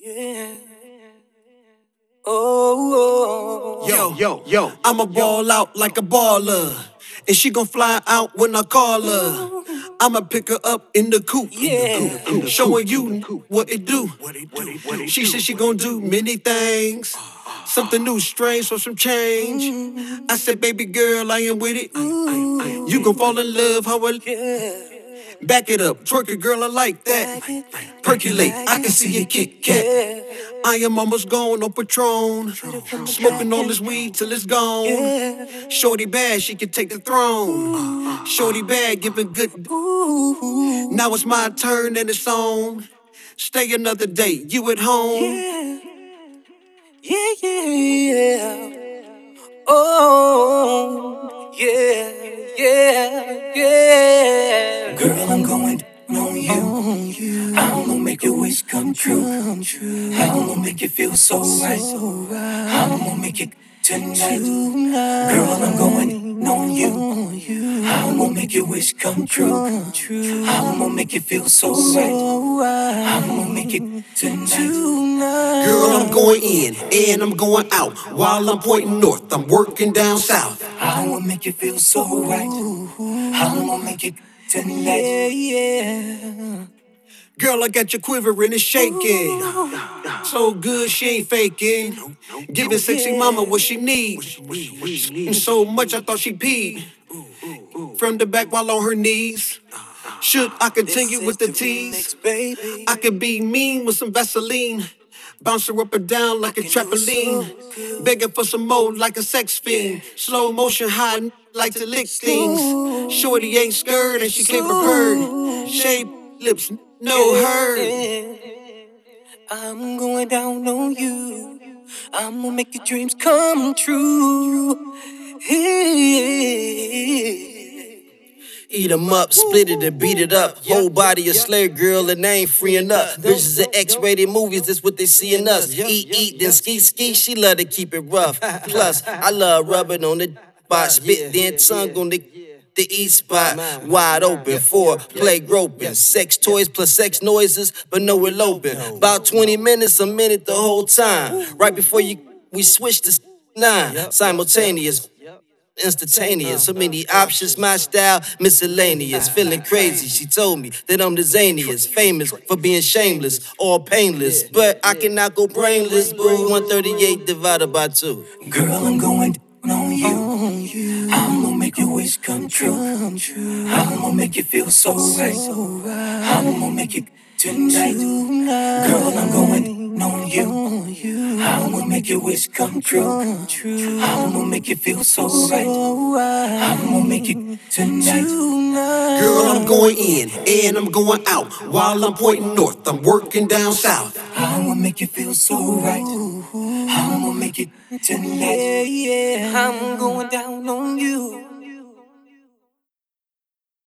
Yeah. Oh, Yo, I'ma ball out like a baller. And she gon' fly out when I call her. I'ma pick her up in the coupe. yeah. Showing you what it do. She said she gon' do many things. Something new, strange, for some change. I said, baby girl, I am with it. You gon' fall in love, how I back it up, twerk it, girl, I like that. Percolate, I can see you Kit Kat. I am almost gone on Patron. Smoking all this weed till it's gone. Shorty bad, she can take the throne. Shorty bad, giving good. Now it's my turn and it's on. Stay another day, you at home. Yeah. Oh, yeah. Girl, I'm going down on you. I'm gonna make your wish come true. I'm gonna make you feel so right. I'm gonna make it tonight. Girl, I'm going down on you. I'm gonna make your wish come true. I'm gonna make you feel so right. I'm gonna make it tonight. Girl, I'm going in and I'm going out. While I'm pointing north, I'm working down south. I'm gonna make you feel so right. I'm gonna make it tonight. Yeah. Girl, I got you quivering and shaking. So good, she ain't faking. Giving sexy mama what she needs. And so much I thought she peed. From the back while on her knees. Should I continue with the tease? Baby. I could be mean with some Vaseline. Bounce her up and down like a trampoline. Begging for some more like a sex fiend. Slow motion high like to lick things. Shorty ain't scared and she can't prepared. Shaved lips, no hurt. I'm going down on you. I'm gonna make your dreams come true. Eat 'em up, split it and beat it up. Whole body a slave girl and they ain't freeing up. Bitches in X-rated movies, that's what they see in us. Eat, then ski, she love to keep it rough. Plus, I love rubbing on the spot, spit then tongue on the E spot. Wide open for play groping. Sex toys plus sex noises, but no eloping. About 20 minutes, a minute the whole time. Right before we switch to 9. Simultaneous. Instantaneous, so many options, my style miscellaneous. Feeling crazy, she told me that I'm the zaniest, famous for being shameless, all painless. But I cannot go brainless, boo. 138 divided by 2. Girl, I'm going down on you. I'm gonna make your wish come true. I'm gonna make you feel so right. I'm gonna make it tonight. Girl, I'm going down on you. I'm gonna make your wish come true. I'm gonna make you feel so right. I'm gonna make it tonight. Girl, I'm going in and I'm going out. While I'm pointing north, I'm working down south. I'm gonna make you feel so right. I'm gonna make it tonight. I'm going down on you.